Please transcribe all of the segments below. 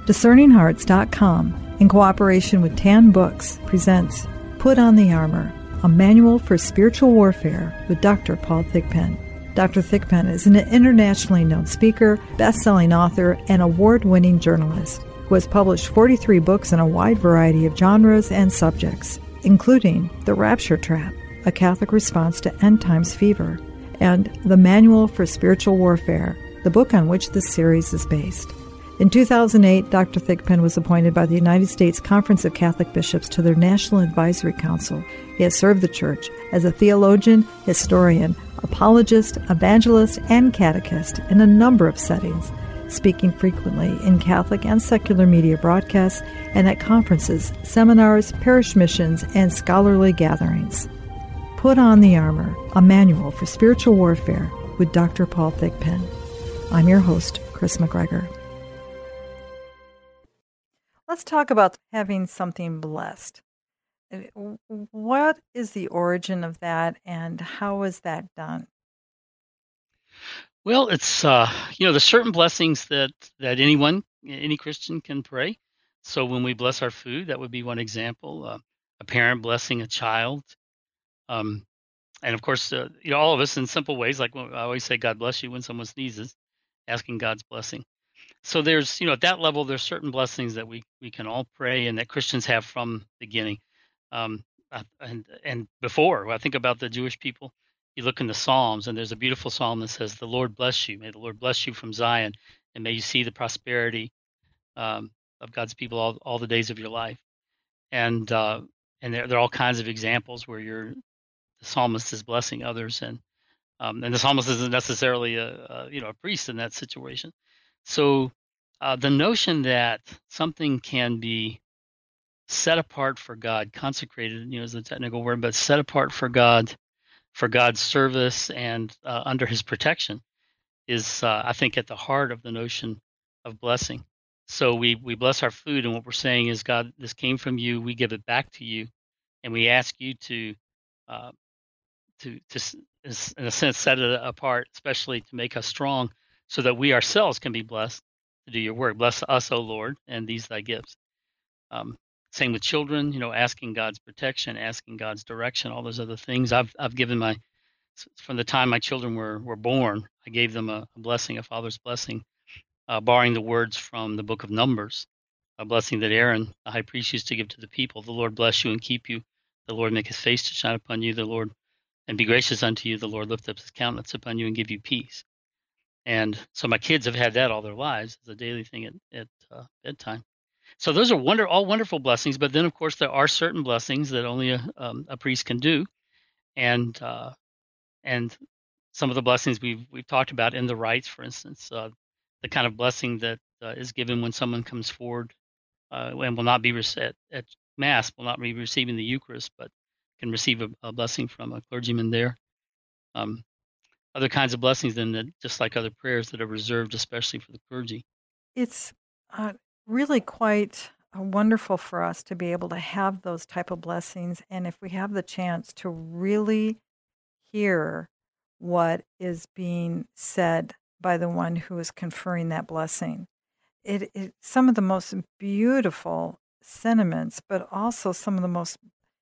DiscerningHearts.com, in cooperation with Tan Books, presents Put on the Armor, a manual for spiritual warfare with Dr. Paul Thigpen. Dr. Thigpen is an internationally known speaker, best-selling author, and award-winning journalist who has published 43 books in a wide variety of genres and subjects, including The Rapture Trap, A Catholic Response to End Times Fever, and The Manual for Spiritual Warfare, the book on which this series is based. In 2008, Dr. Thigpen was appointed by the United States Conference of Catholic Bishops to their National Advisory Council. He has served the Church as a theologian, historian, apologist, evangelist, and catechist in a number of settings, speaking frequently in Catholic and secular media broadcasts and at conferences, seminars, parish missions, and scholarly gatherings. Put on the Armor, a manual for spiritual warfare with Dr. Paul Thigpen. I'm your host, Chris McGregor. Let's talk about having something blessed. What is the origin of that, and how is that done? Well, it's there's certain blessings that any Christian can pray. So when we bless our food, that would be one example. A parent blessing a child, and of course, all of us in simple ways, like I always say, "God bless you" when someone sneezes, asking God's blessing. So there's, at that level, there's certain blessings that we can all pray and that Christians have from the beginning. And before, when I think about the Jewish people, you look in the Psalms, and there's a beautiful psalm that says, "The Lord bless you. May the Lord bless you from Zion, and may you see the prosperity of God's people all the days of your life." And there are all kinds of examples where the psalmist is blessing others, and the psalmist isn't necessarily a priest in that situation. So the notion that something can be set apart for God, consecrated, is a technical word, but set apart for God, for God's service and under His protection, is I think at the heart of the notion of blessing. So we bless our food, and what we're saying is, God, this came from you. We give it back to you, and we ask you to in a sense set it apart, especially to make us strong, so that we ourselves can be blessed to do your work. Bless us, O Lord, and these thy gifts. Same with children, asking God's protection, asking God's direction, all those other things. I've given from the time my children were born, I gave them a blessing, a father's blessing, borrowing the words from the book of Numbers, a blessing that Aaron, the high priest, used to give to the people. The Lord bless you and keep you. The Lord make his face to shine upon you. The Lord and be gracious unto you. The Lord lift up his countenance upon you and give you peace. And so my kids have had that all their lives as a daily thing at bedtime. So those are all wonderful blessings. But then, of course, there are certain blessings that only a priest can do, and some of the blessings we've talked about in the rites, for instance, the kind of blessing that is given when someone comes forward and will not be at Mass, will not be receiving the Eucharist, but can receive a blessing from a clergyman there. Other kinds of blessings than that, just like other prayers that are reserved especially for the clergy. It's really quite wonderful for us to be able to have those type of blessings, and if we have the chance to really hear what is being said by the one who is conferring that blessing. It some of the most beautiful sentiments, but also some of the most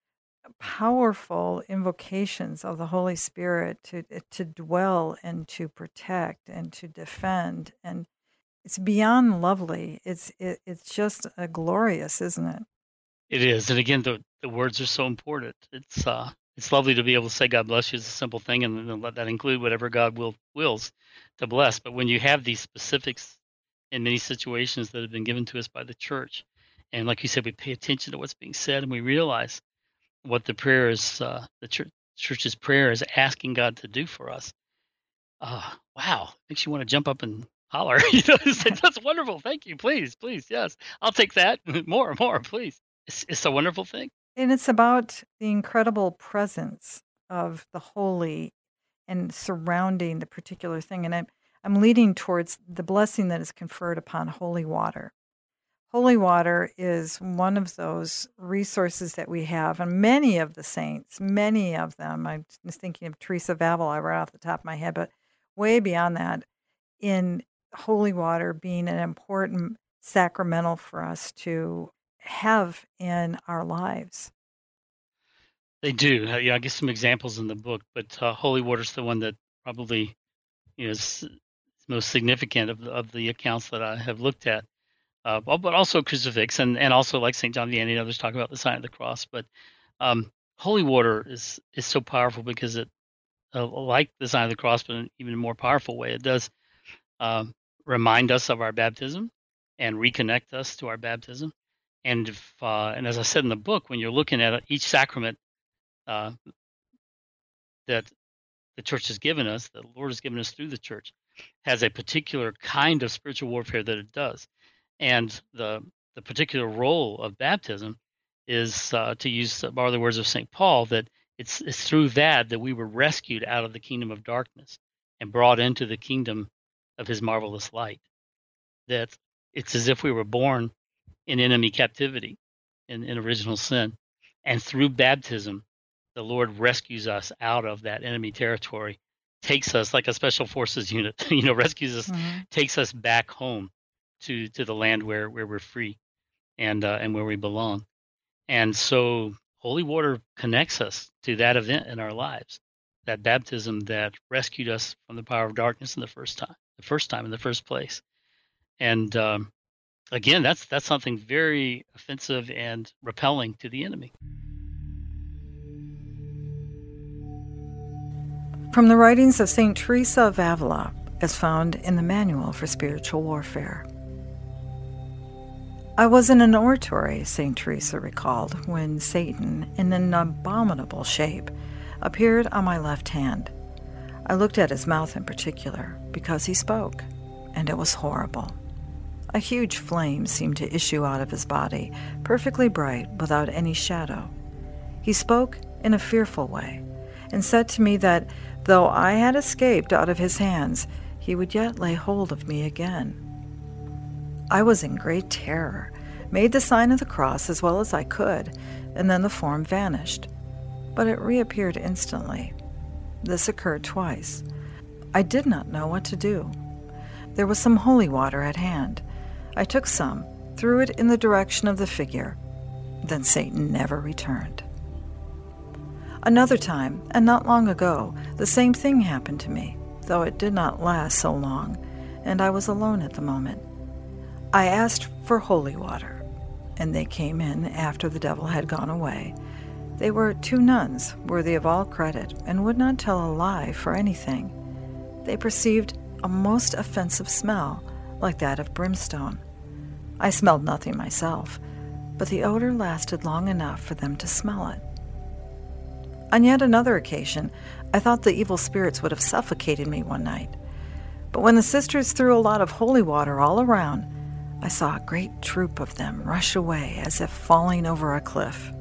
powerful invocations of the Holy Spirit to dwell and to protect and to defend, and it's beyond lovely. It's just glorious, isn't it? It is, and again, the words are so important. It's lovely to be able to say God bless you is a simple thing, and then let that include whatever God wills to bless. But when you have these specifics in many situations that have been given to us by the church, and like you said, we pay attention to what's being said, and we realize what the prayer is, the church's prayer is asking God to do for us. Wow, makes you want to jump up and holler. That's wonderful. Thank you. Please, yes, I'll take that. more, please. It's a wonderful thing. And it's about the incredible presence of the holy and surrounding the particular thing. And I'm leading towards the blessing that is conferred upon holy water. Holy water is one of those resources that we have, and many of the saints, many of them, I was thinking of Teresa of Avila right off the top of my head, but way beyond that, in holy water being an important sacramental for us to have in our lives. They do. Yeah, I give some examples in the book, but holy water's the one that probably is most significant of the accounts that I have looked at. But also crucifix, and also like St. John Vianney and others talk about the sign of the cross. But holy water is so powerful because it, like the sign of the cross, but in an even more powerful way, it does remind us of our baptism and reconnect us to our baptism. And and as I said in the book, when you're looking at each sacrament that the church has given us, the Lord has given us through the church, has a particular kind of spiritual warfare that it does. And the particular role of baptism is to borrow the words of St. Paul, that it's through that we were rescued out of the kingdom of darkness and brought into the kingdom of his marvelous light. That it's as if we were born in enemy captivity, in original sin. And through baptism, the Lord rescues us out of that enemy territory, takes us like a special forces unit, rescues us, takes us back home to the land where we're free and where we belong. And so holy water connects us to that event in our lives, that baptism that rescued us from the power of darkness in the first time in the first place. And again, that's something very offensive and repelling to the enemy. From the writings of St. Teresa of Avila, as found in the Manual for Spiritual Warfare. I was in an oratory, St. Teresa recalled, when Satan, in an abominable shape, appeared on my left hand. I looked at his mouth in particular, because he spoke, and it was horrible. A huge flame seemed to issue out of his body, perfectly bright, without any shadow. He spoke in a fearful way, and said to me that, though I had escaped out of his hands, he would yet lay hold of me again. I was in great terror, made the sign of the cross as well as I could, and then the form vanished. But it reappeared instantly. This occurred twice. I did not know what to do. There was some holy water at hand. I took some, threw it in the direction of the figure. Then Satan never returned. Another time, and not long ago, the same thing happened to me, though it did not last so long, and I was alone at the moment. I asked for holy water, and they came in after the devil had gone away. They were 2 nuns, worthy of all credit, and would not tell a lie for anything. They perceived a most offensive smell, like that of brimstone. I smelled nothing myself, but the odor lasted long enough for them to smell it. On yet another occasion, I thought the evil spirits would have suffocated me one night. But when the sisters threw a lot of holy water all around, I saw a great troop of them rush away as if falling over a cliff.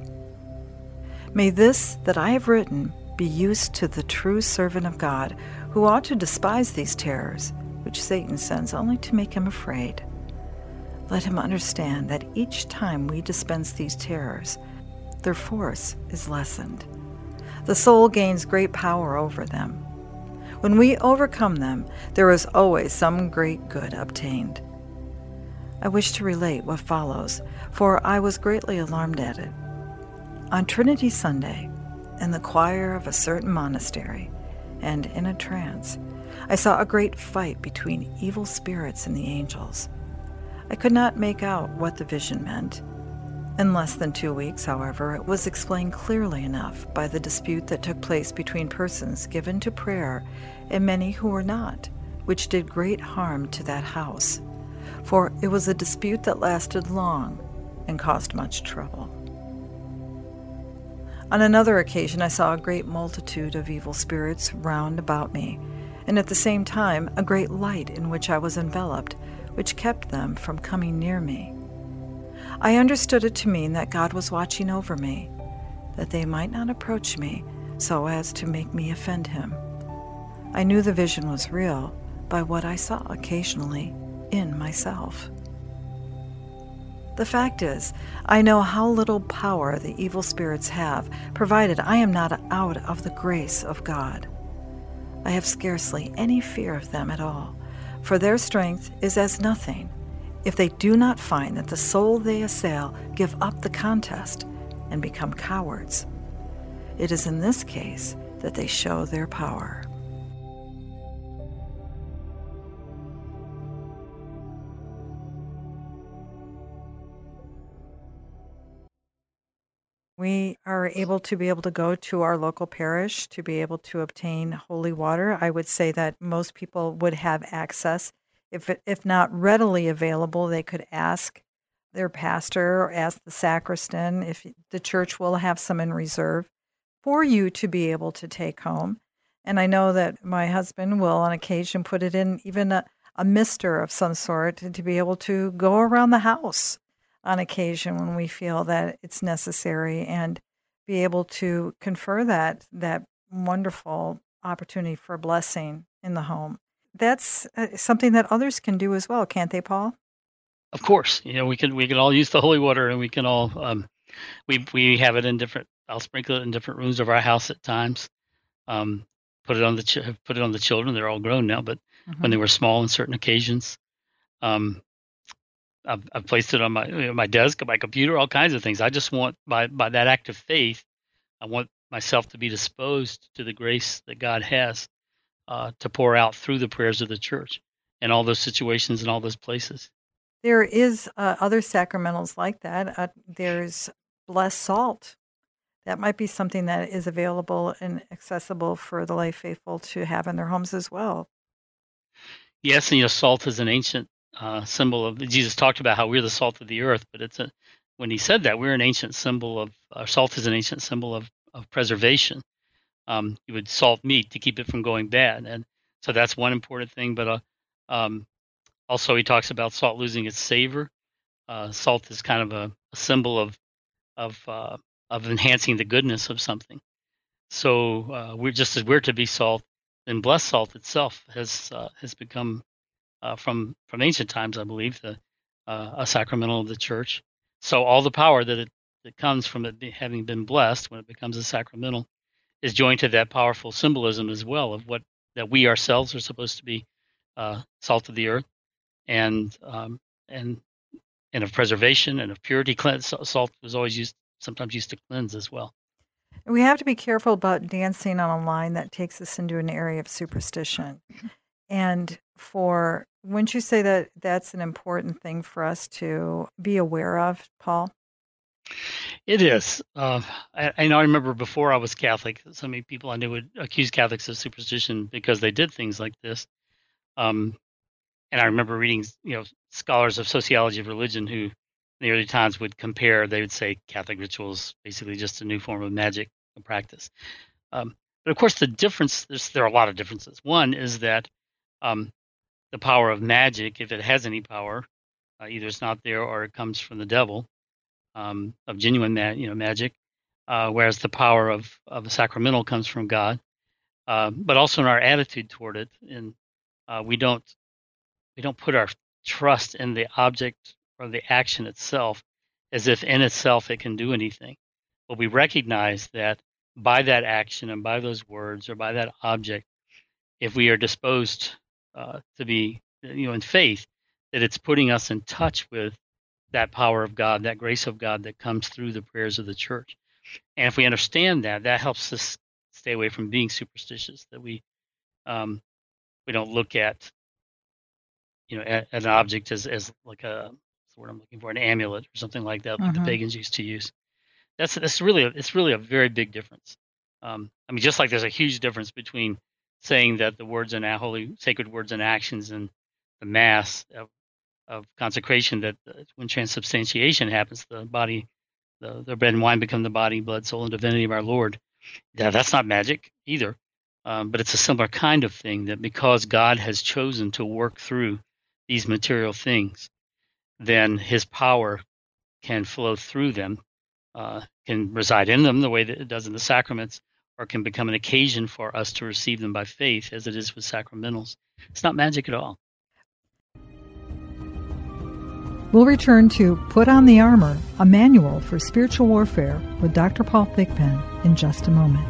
May this that I have written be used to the true servant of God, who ought to despise these terrors, which Satan sends only to make him afraid. Let him understand that each time we dispense these terrors, their force is lessened. The soul gains great power over them. When we overcome them, there is always some great good obtained. I wish to relate what follows, for I was greatly alarmed at it. On Trinity Sunday, in the choir of a certain monastery, and in a trance, I saw a great fight between evil spirits and the angels. I could not make out what the vision meant. In less than 2 weeks, however, it was explained clearly enough by the dispute that took place between persons given to prayer and many who were not, which did great harm to that house. For it was a dispute that lasted long and caused much trouble. On another occasion I saw a great multitude of evil spirits round about me, and at the same time a great light in which I was enveloped, which kept them from coming near me. I understood it to mean that God was watching over me, that they might not approach me so as to make me offend him. I knew the vision was real by what I saw occasionally in myself. The fact is, I know how little power the evil spirits have, provided I am not out of the grace of God. I have scarcely any fear of them at all, for their strength is as nothing if they do not find that the soul they assail give up the contest and become cowards. It is in this case that they show their power. We are able to go to our local parish to be able to obtain holy water. I would say that most people would have access. If not readily available, they could ask their pastor or ask the sacristan if the church will have some in reserve for you to be able to take home. And I know that my husband will on occasion put it in even a mister of some sort to be able to go around the house on occasion when we feel that it's necessary, and be able to confer that wonderful opportunity for blessing in the home. That's something that others can do as well, can't they, Paul? Of course, we can all use the holy water, and we can all we have it in different. I'll sprinkle it in different rooms of our house at times. Put it on the children. They're all grown now, but when they were small, on certain occasions. I've placed it on my desk, on my computer, all kinds of things. I just want, by that act of faith, I want myself to be disposed to the grace that God has to pour out through the prayers of the church in all those situations and all those places. There is other sacramentals like that. There's blessed salt. That might be something that is available and accessible for the lay faithful to have in their homes as well. Yes, and salt is an ancient symbol of. Jesus talked about how we're the salt of the earth, but when he said that, we're an ancient symbol of. Salt is an ancient symbol of preservation. You would salt meat to keep it from going bad, and so that's one important thing. But also, he talks about salt losing its savor. Salt is kind of a symbol of enhancing the goodness of something. So we're just as we're to be salt, then blessed salt itself has become. From ancient times, I believe, a sacramental of the church. So all the power that comes from it having been blessed when it becomes a sacramental is joined to that powerful symbolism as well of that we ourselves are supposed to be salt of the earth, and of preservation and of purity. Salt was always sometimes used to cleanse as well. We have to be careful about dancing on a line that takes us into an area of superstition. And wouldn't you say that that's an important thing for us to be aware of, Paul? It is. I remember before I was Catholic, so many people I knew would accuse Catholics of superstition because they did things like this. And I remember reading, scholars of sociology of religion who in the early times would compare, they would say Catholic rituals basically just a new form of magic practice. But of course, the difference, there are a lot of differences. One is that the power of magic, if it has any power, either it's not there or it comes from the devil, of genuine magic, whereas the power of a sacramental comes from God. But also in our attitude toward it, and we don't put our trust in the object or the action itself as if in itself it can do anything. But we recognize that by that action and by those words or by that object, if we are disposed to be, in faith, that it's putting us in touch with that power of God, that grace of God that comes through the prayers of the church. And if we understand that helps us stay away from being superstitious, that we don't look at, at an object as like what's the word I'm looking for, an amulet or something like that, like the pagans used to use. It's really a very big difference. Just like there's a huge difference between saying that the words and holy sacred words and actions in the Mass of consecration, that when transubstantiation happens, the body, the bread and wine become the body, blood, soul, and divinity of our Lord. Yeah, that's not magic either, but it's a similar kind of thing, that because God has chosen to work through these material things, then His power can flow through them, can reside in them the way that it does in the sacraments, or can become an occasion for us to receive them by faith, as it is with sacramentals. It's not magic at all. We'll return to Put on the Armor, a manual for spiritual warfare with Dr. Paul Thigpen in just a moment.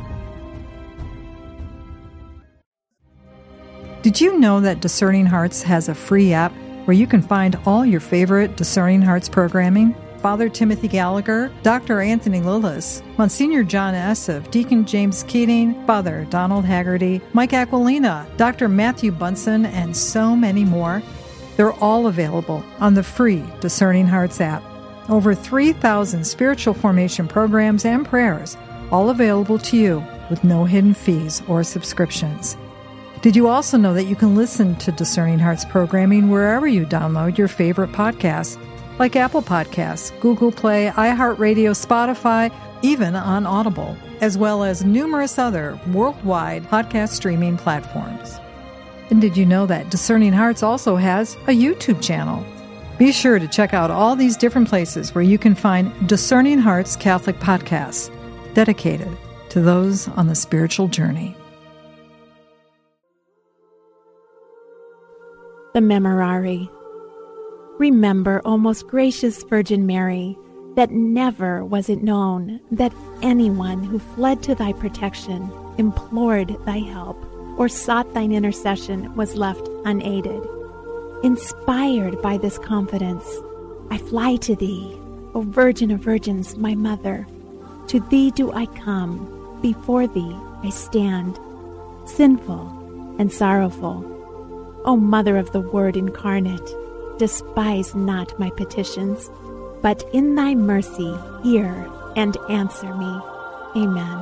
Did you know that Discerning Hearts has a free app where you can find all your favorite Discerning Hearts programming. Father Timothy Gallagher, Dr. Anthony Lillis, Monsignor John Esseff, Deacon James Keating, Father Donald Haggerty, Mike Aquilina, Dr. Matthew Bunson, and so many more. They're all available on the free Discerning Hearts app. Over 3,000 spiritual formation programs and prayers, all available to you with no hidden fees or subscriptions. Did you also know that you can listen to Discerning Hearts programming wherever you download your favorite podcasts, like Apple Podcasts, Google Play, iHeartRadio, Spotify, even on Audible, as well as numerous other worldwide podcast streaming platforms. And did you know that Discerning Hearts also has a YouTube channel? Be sure to check out all these different places where you can find Discerning Hearts Catholic podcasts dedicated to those on the spiritual journey. The Memorare. Remember, O most gracious Virgin Mary, that never was it known that anyone who fled to thy protection, implored thy help, or sought thine intercession was left unaided. Inspired by this confidence, I fly to thee, O Virgin of Virgins, my Mother. To thee do I come, before thee I stand, sinful and sorrowful. O Mother of the Word incarnate, despise not my petitions, but in thy mercy hear and answer me. Amen.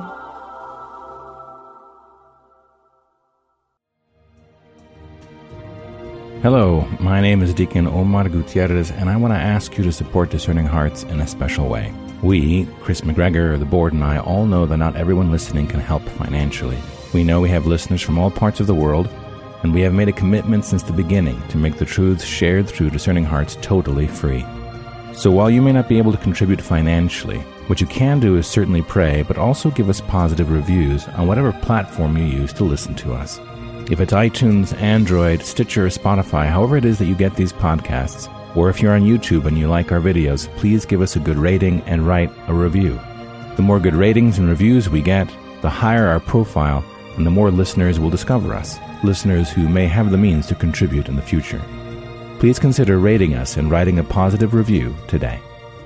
Hello, my name is Deacon Omar Gutierrez, and I want to ask you to support Discerning Hearts in a special way. We, Chris McGregor, the board, and I all know that not everyone listening can help financially. We know we have listeners from all parts of the world, and we have made a commitment since the beginning to make the truths shared through Discerning Hearts totally free. So while you may not be able to contribute financially, what you can do is certainly pray, but also give us positive reviews on whatever platform you use to listen to us. If it's iTunes, Android, Stitcher, or Spotify, however it is that you get these podcasts, or if you're on YouTube and you like our videos, please give us a good rating and write a review. The more good ratings and reviews we get, the higher our profile, and the more listeners will discover us, listeners who may have the means to contribute in the future. Please consider rating us and writing a positive review today.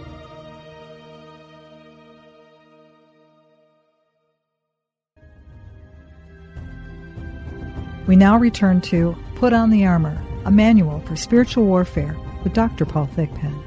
We now return to Put on the Armor, a manual for spiritual warfare with Dr. Paul Thigpen.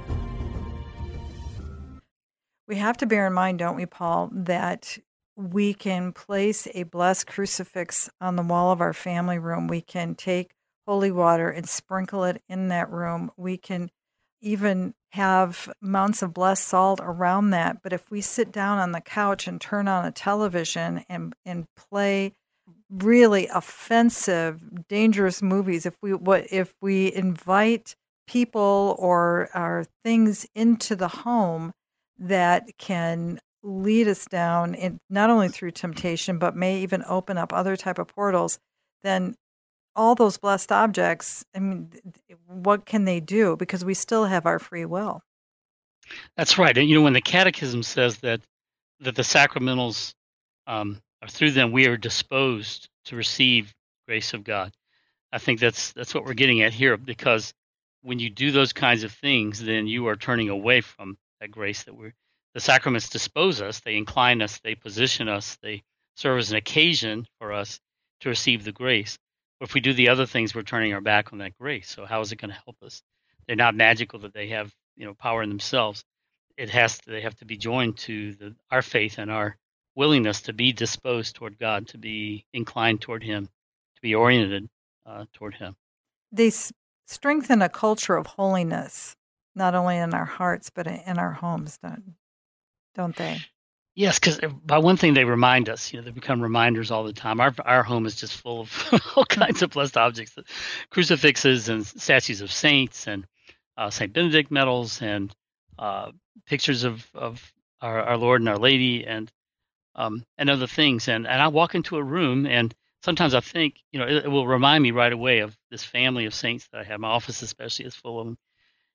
We have to bear in mind, don't we, Paul, that we can place a blessed crucifix on the wall of our family room. We can take holy water and sprinkle it in that room. We can even have mounts of blessed salt around that. But if we sit down on the couch and turn on a television and play really offensive, dangerous movies, if we invite people or things into the home that can lead us down in not only through temptation, but may even open up other type of portals, then all those blessed objects, I mean, what can they do? Because we still have our free will. That's right. And when the Catechism says that the sacramentals, through them we are disposed to receive grace of God, I think that's what we're getting at here. Because when you do those kinds of things, then you are turning away from that grace that the sacraments dispose us, they incline us, they position us, they serve as an occasion for us to receive the grace. But if we do the other things, we're turning our back on that grace. So how is it going to help us? They're not magical that they have power in themselves. They have to be joined to our faith and our willingness to be disposed toward God, to be inclined toward Him, to be oriented toward Him. They strengthen a culture of holiness, not only in our hearts but in our homes, don't they? Yes, because by one thing they remind us, they become reminders all the time. Our home is just full of all kinds of blessed objects, crucifixes and statues of saints and St. Benedict medals and pictures of our Lord and Our Lady and other things. And I walk into a room and sometimes I think, it will remind me right away of this family of saints that I have. My office especially is full of them.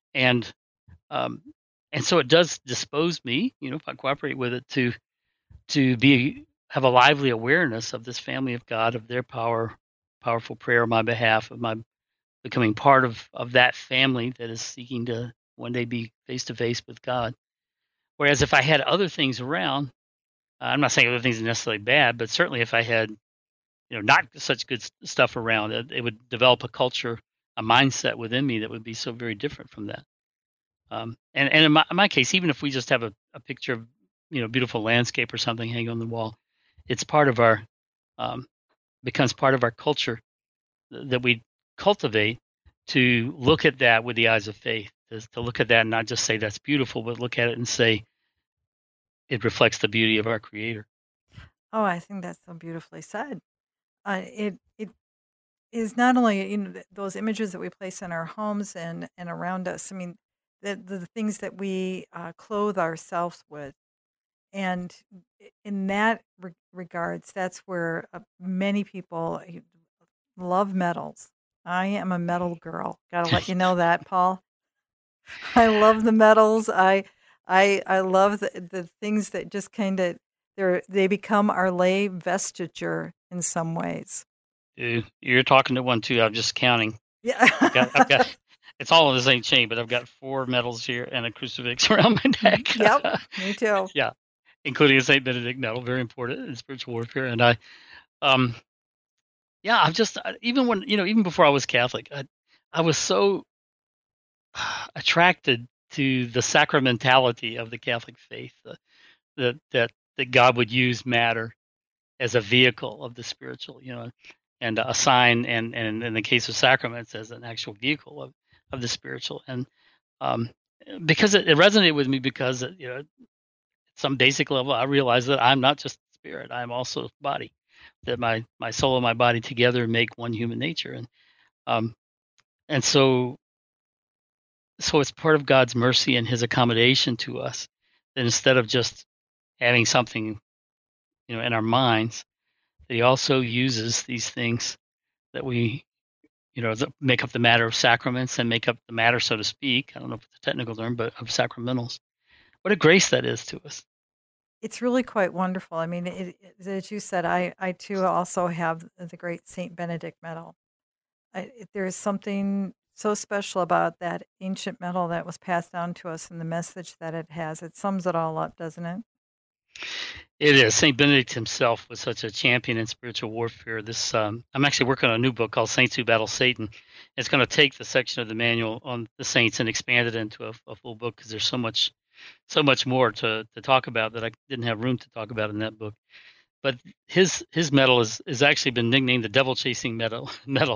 And so it does dispose me, if I cooperate with it, to have a lively awareness of this family of God, of their powerful prayer on my behalf, of my becoming part of that family that is seeking to one day be face to face with God. Whereas if I had other things around, I'm not saying other things are necessarily bad, but certainly if I had, not such good stuff around, it would develop a culture, a mindset within me that would be so very different from that. And in my case, even if we just have a picture of, beautiful landscape or something hanging on the wall, it's part of our, becomes part of our culture that we cultivate, to look at that with the eyes of faith, to look at that and not just say that's beautiful, but look at it and say it reflects the beauty of our Creator. Oh, I think that's so beautifully said. It is not only those images that we place in our homes and around us. I mean, the things that we clothe ourselves with, and in that regards, that's where many people love medals. I am a medal girl. Got to let you know that, Paul. I love the medals. I love the things that just kind of they become our lay vesture in some ways. You're talking to one too. I'm just counting. Yeah, I've got it's all on the same chain, but I've got 4 medals here and a crucifix around my neck. Yep, me too. Yeah, including a Saint Benedict medal, very important in spiritual warfare. And I'm just even when even before I was Catholic, I was so attracted to the sacramentality of the Catholic faith, that God would use matter as a vehicle of the spiritual, and a sign, and in the case of sacraments, as an actual vehicle of the spiritual. And because it resonated with me, because at some basic level, I realized that I'm not just spirit; I'm also body. That my soul and my body together make one human nature, and so it's part of God's mercy and His accommodation to us, that instead of just having something, in our minds, that He also uses these things that we, that make up the matter of sacraments, and make up the matter, so to speak. I don't know if it's a technical term, but of sacramentals. What a grace that is to us. It's really quite wonderful. I mean, as you said, I too also have the great Saint Benedict medal. There is something so special about that ancient medal that was passed down to us and the message that it has. It sums it all up, doesn't it? It is. Saint Benedict himself was such a champion in spiritual warfare. I'm actually working on a new book called Saints Who Battle Satan. It's going to take the section of the manual on the saints and expand it into a full book, because there's so much more to talk about that I didn't have room to talk about in that book. But his medal is actually been nicknamed the Devil Chasing medal,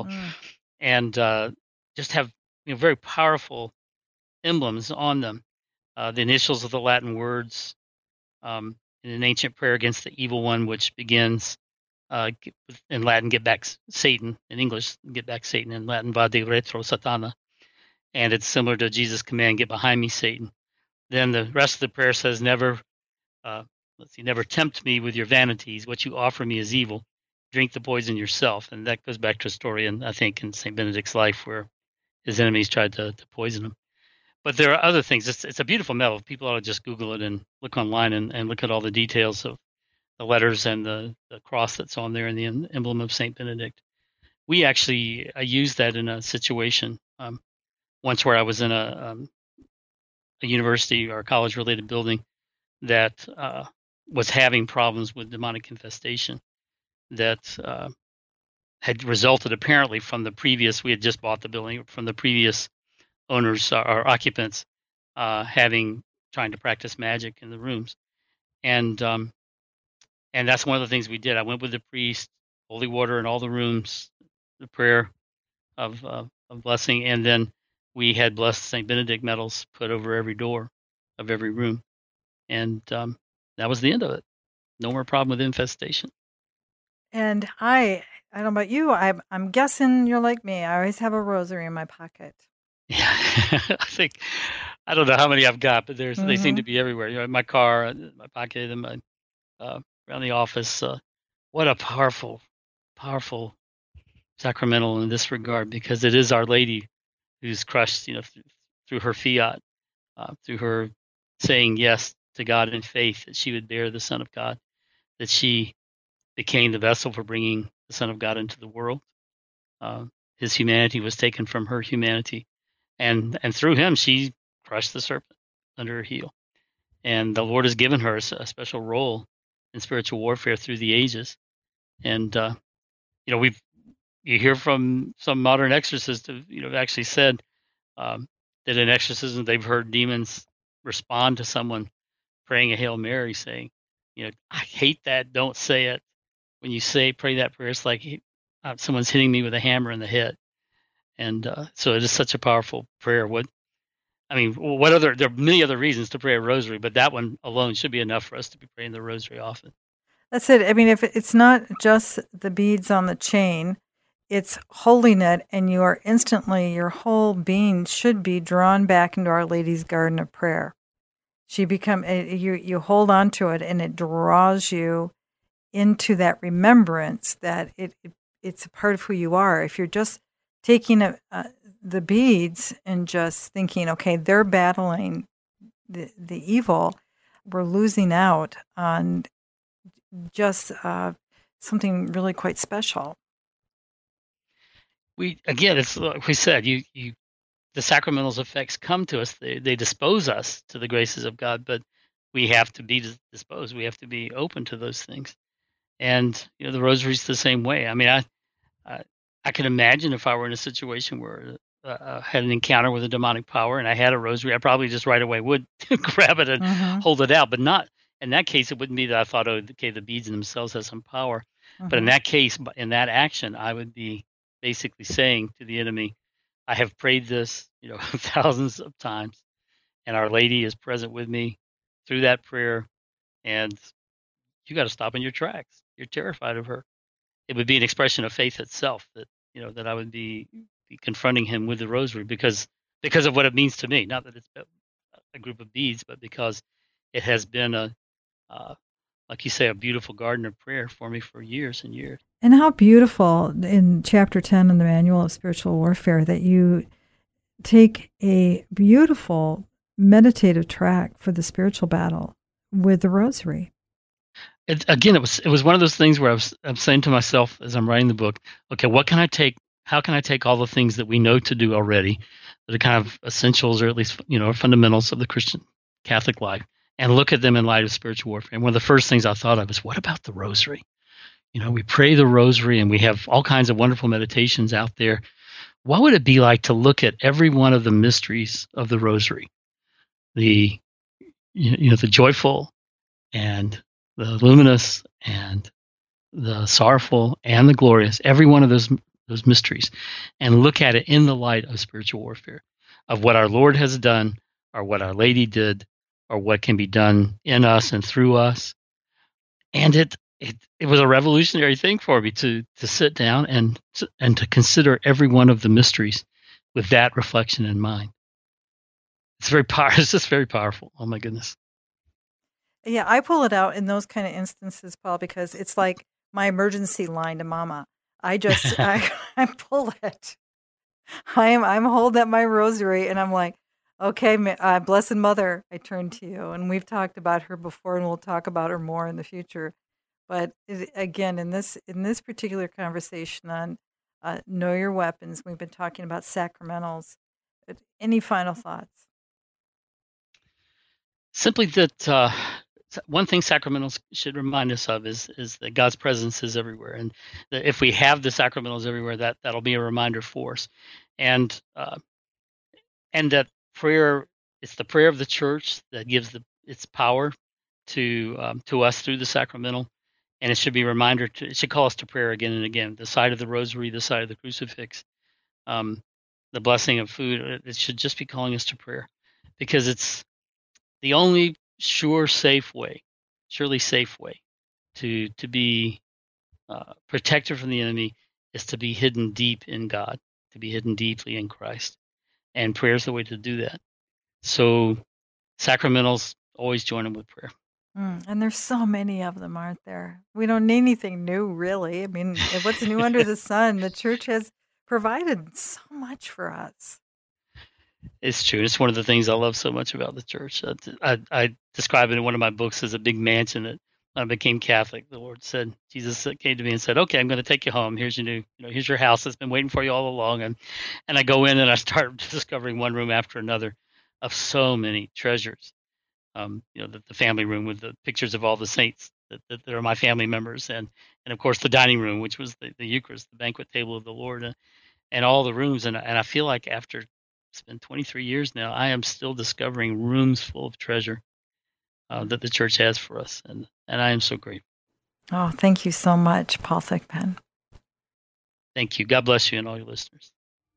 and just have very powerful emblems on them. The initials of the Latin words, in an ancient prayer against the evil one, which begins in Latin, "Get back Satan." In English, "Get back Satan." In Latin, "Vade retro Satana," and it's similar to Jesus' command, "Get behind me, Satan." Then the rest of the prayer says, "Never, never tempt me with your vanities. What you offer me is evil. Drink the poison yourself." And that goes back to a story, I think, in Saint Benedict's life, where his enemies tried to poison him. But there are other things. It's a beautiful medal. People ought to just Google it and look online and look at all the details of the letters and the cross that's on there, and the emblem of Saint Benedict. I used that in a situation once, where I was in a university or college related building that was having problems with demonic infestation, that had resulted apparently from the previous. We had just bought the building from the previous owners or occupants trying to practice magic in the rooms, and that's one of the things we did. I went with the priest, holy water in all the rooms, the prayer of blessing, and then we had blessed Saint Benedict medals put over every door of every room, and that was the end of it. No more problem with infestation. And I don't know about you. I'm guessing you're like me. I always have a rosary in my pocket. Yeah, I don't know how many I've got, but they seem to be everywhere. In my car, in my pocket, in my around the office. What a powerful sacramental in this regard, because it is Our Lady who's crushed, through her fiat, through her saying yes to God in faith, that she would bear the Son of God, that she became the vessel for bringing the Son of God into the world. his humanity was taken from her humanity, and through him she crushed the serpent under her heel. And the Lord has given her a special role in spiritual warfare through the ages. And you hear from some modern exorcists have actually said that in exorcism they've heard demons respond to someone praying a Hail Mary, saying, I hate that, don't say it. When you pray that prayer, it's like someone's hitting me with a hammer in the head. And so it is such a powerful prayer. There are many other reasons to pray a rosary, but that one alone should be enough for us to be praying the rosary often. That's it. I mean, if it's not just the beads on the chain, it's holding it, and your whole being should be drawn back into Our Lady's garden of prayer. You hold on to it, and it draws you into that remembrance that it's a part of who you are. If you're just taking the beads and just thinking, okay, they're battling the evil, we're losing out on just something really quite special. It's like we said, the sacramentals effects come to us. They dispose us to the graces of God, but we have to be disposed. We have to be open to those things. And the rosary's the same way. I mean, I can imagine if I were in a situation where I had an encounter with a demonic power and I had a rosary, I probably just right away would grab it and hold it out. But not in that case. It wouldn't be that I thought, the beads in themselves have some power. But in that case, in that action, I would be basically saying to the enemy, I have prayed this, thousands of times, and Our Lady is present with me through that prayer, and you got to stop in your tracks. You're terrified of her. It would be an expression of faith itself that I would be confronting him with the rosary because of what it means to me. Not that it's a group of beads, but because it has been like you say, a beautiful garden of prayer for me for years and years. And how beautiful in Chapter 10 in the Manual of Spiritual Warfare that you take a beautiful meditative track for the spiritual battle with the rosary. It was one of those things where I'm saying to myself as I'm writing the book, okay, what can I take? How can I take all the things that we know to do already, that are kind of essentials or at least fundamentals of the Christian Catholic life, and look at them in light of spiritual warfare? And one of the first things I thought of is, what about the rosary? We pray the rosary and we have all kinds of wonderful meditations out there. What would it be like to look at every one of the mysteries of the rosary? The joyful and the luminous and the sorrowful and the glorious, every one of those mysteries, and look at it in the light of spiritual warfare, of what our Lord has done, or what Our Lady did, or what can be done in us and through us. And it was a revolutionary thing for me to sit down and to consider every one of the mysteries with that reflection in mind. It's very powerful. It's just very powerful. Oh my goodness. Yeah, I pull it out in those kind of instances, Paul, because it's like my emergency line to Mama. I pull it. I'm holding up my rosary, and I'm like, okay, Blessed Mother, I turn to you. And we've talked about her before, and we'll talk about her more in the future. But again, in this particular conversation on Know Your Weapons, we've been talking about sacramentals. Any final thoughts? Simply that one thing sacramentals should remind us of is that God's presence is everywhere, and that if we have the sacramentals everywhere, that'll be a reminder for us, and that prayer, it's the prayer of the Church that gives its power to us through the sacramental, and it should be a reminder it should call us to prayer again and again. The side of the rosary, the side of the crucifix, the blessing of food. It should just be calling us to prayer, because it's the only surely safe way to be protected from the enemy is to be hidden deep in God, to be hidden deeply in Christ. And prayer is the way to do that. So sacramentals, always join them with prayer. And there's so many of them, aren't there? We don't need anything new, really. I mean, what's new under the sun? The Church has provided so much for us. It's true. It's one of the things I love so much about the Church. I describe it in one of my books as a big mansion that I became Catholic, the Lord said, Jesus came to me and said, "Okay, I'm going to take you home. Here's your here's your house that's been waiting for you all along." And I go in and I start discovering one room after another of so many treasures. The family room with the pictures of all the saints that are my family members, and of course the dining room, which was the Eucharist, the banquet table of the Lord, and all the rooms. And I feel like after it's been 23 years now, I am still discovering rooms full of treasure that the church has for us, and I am so grateful. Oh, thank you so much, Paul Thigpen. Thank you. God bless you and all your listeners.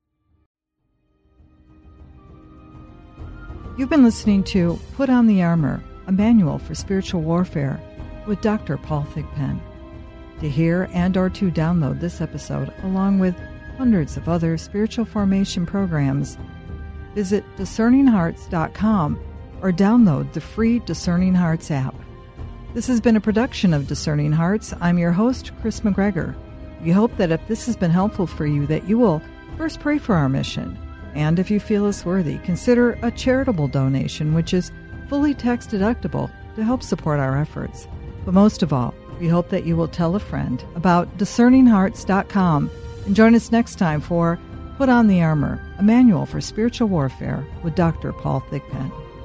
You've been listening to Put on the Armor, a manual for spiritual warfare with Dr. Paul Thigpen. To hear and or to download this episode, along with hundreds of other spiritual formation programs, visit discerninghearts.com or download the free Discerning Hearts app. This has been a production of Discerning Hearts. I'm your host, Chris McGregor. We hope that if this has been helpful for you, that you will first pray for our mission. And if you feel us worthy, consider a charitable donation, which is fully tax deductible to help support our efforts. But most of all, we hope that you will tell a friend about discerninghearts.com and join us next time for Put on the Armor, a manual for spiritual warfare with Dr. Paul Thigpen.